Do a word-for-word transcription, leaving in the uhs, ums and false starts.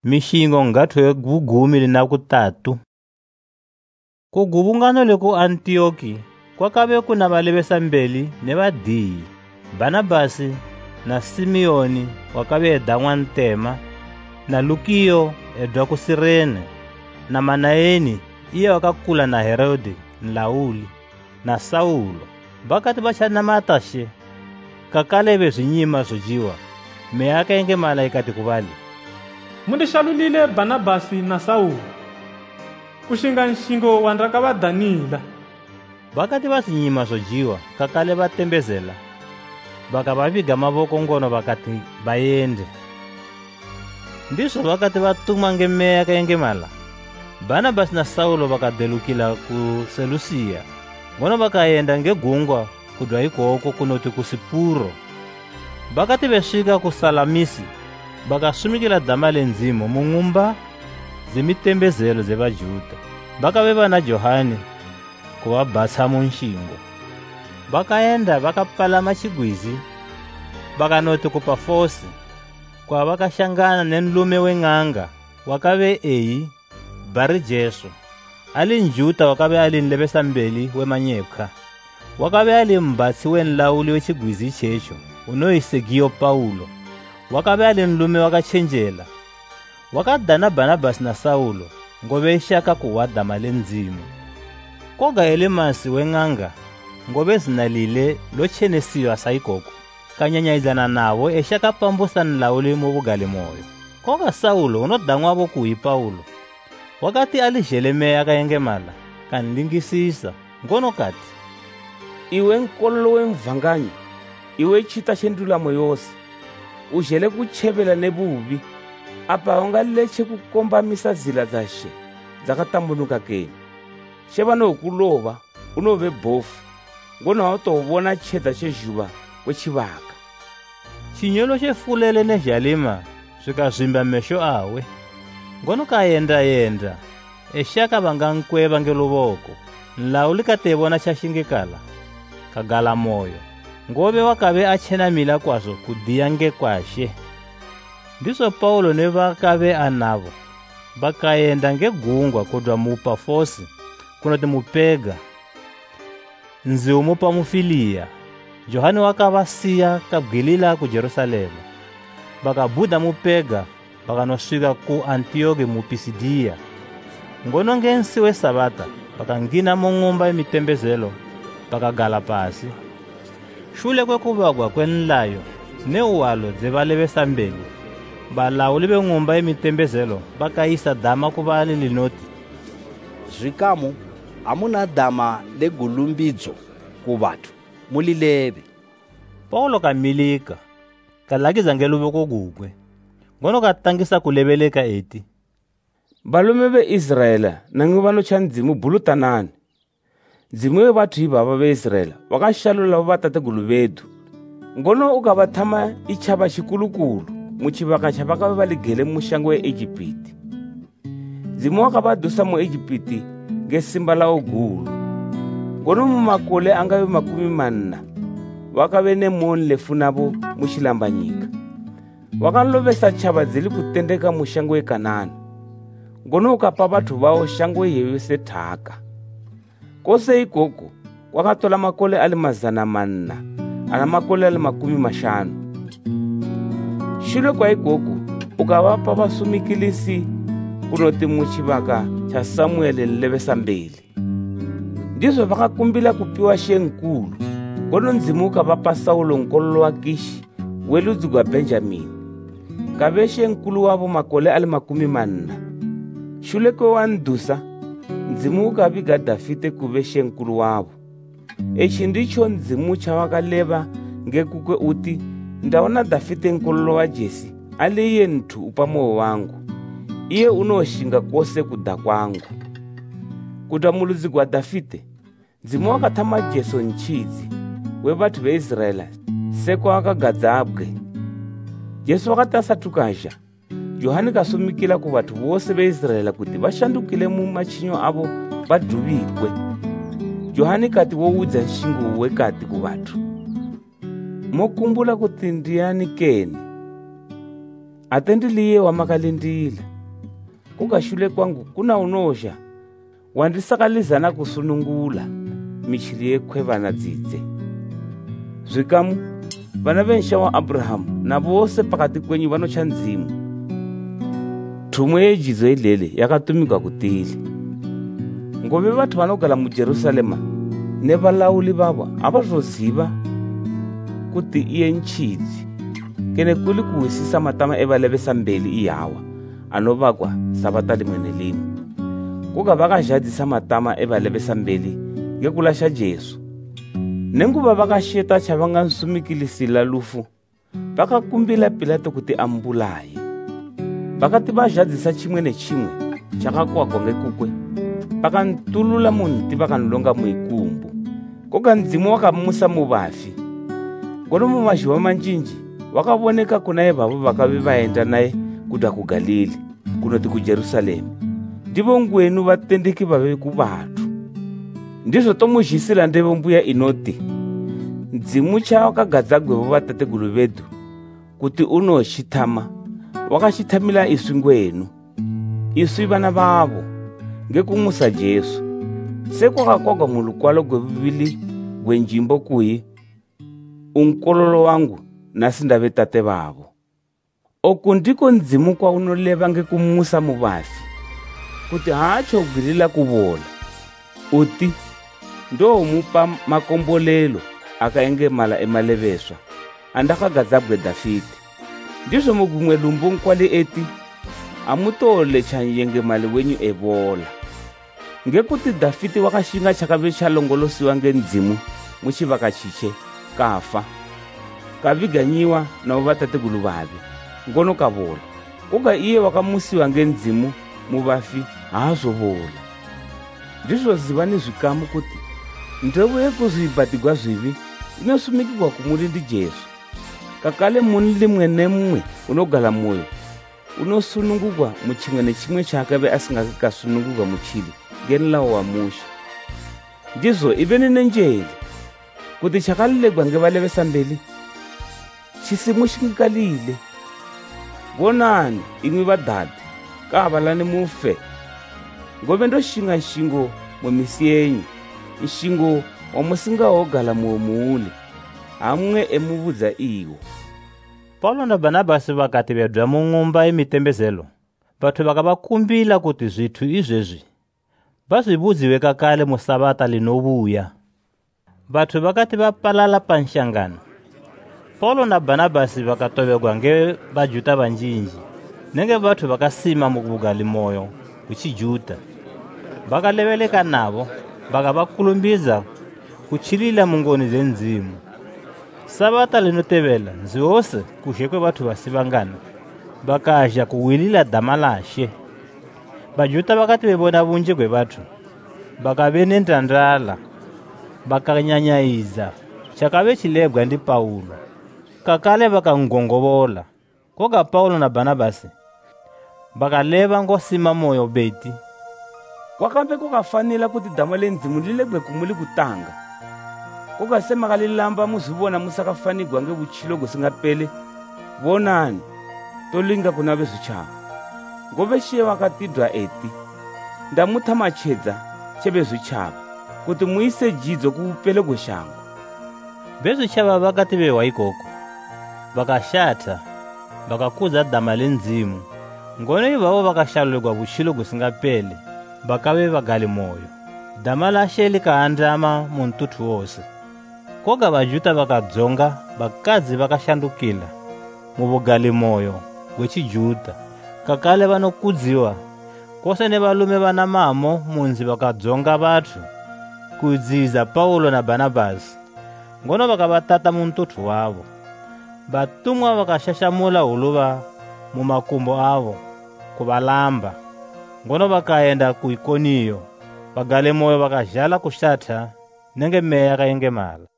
mishingo ngatwe gugumi lina kutatu. Kugubungano leku Antioki kwakabe kuna balebesambeli ne badiyi. Barnabasi na Simeoni wakabe edangwa ntema, na Lukiyo edwa ku Sirene, na Manaeni iye wakakula na Herode nlauli, na Saulo bakati bachana matashe kakalebe zinyima zojiwa meaka enge malaikati kubali. Mundishalulile Barnabasi na Saulo kushinga nshingo wandraka ba Danila. Bakati basinyima zojiwa kakale batembezela bakababiga maboko ngono bakati bayende. Ndiso bakati batuma ngemeaka enge mala Barnabasi na Saulo bakadelukila ku Selusia, ngono bakayenda ngegungwa kudwa ikoko kunoti ku Sipuro. Bakati beshika ku Salamisi bakasumikila dama lenzimo mungumba zimitembezelo zebajuda. Bakabeba na Johani kuwabatsa mu nshingo. Bakaenda bakapala machigwizi bakanoti ku Pafosi, kwa bakashangana nenlume weng'anga wakabe eyi Barijesu, ali njuta wakabe ali nlebesambeli wemanyepha. Wakabe ali mbatsi wenlauli wechigwizi checho unoyisegiyo Paulo. Wakabe ali nlume wakachenjela. Wakadana Barnabasi na Saulo ngobe ishaka kuwadama lenzimu. Koga Elimasi weng'anga ngobe zinalile lochenesiyo asaikoko kanyanyaizana nabo eshaka pambusa nlauli mu bugali moyo. Koga Saulo unodangwa abo kuyi Paulo wakati alijelemeya kayengemala kanlingisisa ngono kati, iwe nkololo wemvanganyi, iwe chita shendulamo yose ujele kuchebela nebubi apa ungaleche kukombamisa zila zashe zakatambunuka keni. Sheba no kulova unove bofu ngono autobona cheta chejuba kwechibaka. Chinyolo chefulele ne jalima zvikazvimba mesho awe, ngono kayenda yenda eshaka bangankweba ngeluboko. Nlauli katebona chashingikala kagala moyo ngobe wakabe achenamila kwazo kudiya ngekwashe. Ndiso Paulo ne bakabe anabo bakayenda ngegungwa kudwa mu Pafosi kunoti mupega nziwu mupa Mufilia. Johani wakabasiya kabgilila ku Jerusalema bakabuda mupega bakanoswika ku Antioki mu Pisidia. Ngono ngensi we Sabata bakangina mungumba emitembezelo bakagala pasi. Shule kwekubagwa kwenlayo ne uwalo zebalebesambeli balawuli bengumba emitembezelo bakayisa dama kubali linoti, zwikamu amuna dama legulumbidzo kubatu mulilebe. Paulo kamilika kalagiza ngeluboko kugwe ngono katangisa kulebeleka eti, balume be Israela nangibano chandzimu bulutanani dzimwe bathu ibaba be Israela wakashalula batate gulubedu ngono ukabathama ichaba chikulukulu muchibaka chabaka baligele mushango we Egypt. Dzimwe wakabadusa mu Egypt ngesimba la ogulu ngono mumakole angabe makumi manna wakabe ne monle funabo mushilambanyika. Wakanlobesa chaba zili kutendeka mushango we Kanani ngono ukapa bathu bao shango yeyo sethaka. Kose ikoko wakatola makole ali mazana manna ana makole ali makumi mashanu. Shule kwa ikoko ukawapa basumikilisi kunoti muchibaka cha Samuel nlebesambeli. Ndizo bakakumbila kupiwa shenkulu ngono nzimu ukabapa Saulo nkololo wa Kishi weludzi gwa Benjamini kabe shenkulu wabo makole ali makumi manna. Shule kwa wandusa nzimu ukabiga Davide kube shenkulu wabo. Echi ndicho nzimu chawakaleba ngekukwe uti ndaona Davide nkololo wa Jesi aliye ntu upamo wangu iye unoshinga kose kuda kwangu. Kuda muludzi gwa Davide nzimu wakathama Jesu nchizi we bathu be Israela seko wakagadzabwe. Jesu wakatasatukaja Johani kasumikila ku bathu bose be Israela kuti bashandukile mu machinyo abo badubikwe. Johani kati wowudza nshingo we kati ku bathu, mokumbula kuti ndiyani keni atendiliye wamakalindile kukashule kwangu kuna unosha wandisakaliza na kusunungula michili yekhwevana dzidze. Zvikamu vana vensha wa Abrahamu na vose pakati kwenyu vanocha nzimu. Thumo yejidzo ilele yakatumikwa kutili. Ngove vathu vanogala mu Jerusalema ne valauli vavo avazoziva kuti iye nchidzi kene kuli kuwisisa matama evalevesa mbeli iyawa anovakwa sabata limwe nelimwe. Kuka vakazhadzisa matama evalevesa mbeli ngekulasha Jesu. Nenguva vakasheta chavangansumikilisila lufu vakakumbila Pilato kuti ambulaye. Vakati vazhadzisa chimwe nechimwe chakakwagwa ngekukwe vakantulula munti vakanlonga muikumbu. Koka mzimu wakamusa muvafi. Ngono mumazuva manjinji wakavoneka kunaye vavo vakave vaenda naye kuda ku Galili kunoti ku Jerusalemu. Ndivo ngwenu vatendeki vave ku vathu. Ndizvo tomuzhisira ndevo mbuya inoti mzimu chawakagadzagwevo vatategulu vedu kuti unochitama wakachithamila iswi ngwenu iswi vana vavo ngekumusa Jesu sekwakakwagwa mulukwalo gwevuvili gwenjimbo kuyi unkololo wangu nasi ndave tate vavo. Oku ndiko mzimu kwaunoleva ngekumusa muvafi kuti hacho gwirila kuvola uti ndo mupa makombolelo akaengemala emaleveswa andakagadzabwe Dafiti. Ndizvo mugumwe lumbu nkwali eti amutole chanyengemali wenyu evola ngekuti Dafiti wakashinga chakave chalongolosiwa ngenzimu muchivaka chiche kafa kaviganyiwa navo vatategulu vave ngono kavola. Kuga iye wakamusiwa ngenzimu muvafi haazovola. Ndizvo zivani zvikamu kuti ndevo yekuzvibatigwa zvivi inosumikirwa kumuri ndi Jesu. Kakale muni limwe nemwe unogala moyo unosunungurwa muchimwe nechimwe chaakave asingakasunungurwa muchili ngenlawo wa musha. Ndizvo iveni nenjeli kuti chakalilegwa ngevalevesa mbeli chisimushingikalile. Vonani imwe vadhadhi kavalani mufe ngove ndoshinga nshingo mumisi yenyu nshingo wamusingahogala muomuli hamwe emuvudza iwo. Paulo na Barnabasi vakati vedwa mung'umba yemitembezelo vathu vakavakumbila kuti zvithu izvezvi vazvivudziwe kakale musabata linovuya. Vathu vakati vapalala panshangano Paulo na Barnabasi vakatovegwa nge vajuta vanjinji nenge vathu vakasima mukuvugali moyo kuchijuta. Vakaleveleka navo vakavakulumbiza kuchilila mungoni zenzimu. Sabata linotevela nziwose kushekwe vathu vasivangana vakazha kuwilila dama lashe. Bajuta vakati vebona vunji kwe vathu vakave nentandala vakanyanyaiza chakave chilegwa ndi Paulo kakale vakangongovola. Koka Paulo na Barnabasi vakaleva ngosima moyo beti. Kwakambe kukafanila kuti dama lenzimu lilegwe kumuli kutanga. Koka sema kalilamba muzivona musakafanigwa ngevuchilo gusingapele. Vonani tolinga kunave zuchava ngove shiye wakatidwa eti ndamutha machedza cheve zuchava kuti muise jidzo kuupele gushango. Vezvichava vakati vewa ikoko vakashata vakakudza dama lenzimu ngono ivavo vakashalulirwa vuchilo gusingapele vakave vagali moyo. Dama lashe likaandama muntutu wose. Koga vajuta vakadzonga vakadzi vakashandukila muvugali moyo wechijuta kakale vanokudziwa kose nevalume vana mamo munzi vakadzonga vathu kudziza Paulo na Barnabasi ngono vakavatata muntutu wavo. Vatumwa vakashashamula huluva mumakumbo avo kuvalamba ngono vakaenda ku Ikoniyo. Vagali moyo vakazhala kushatha nenge meya kayengemala.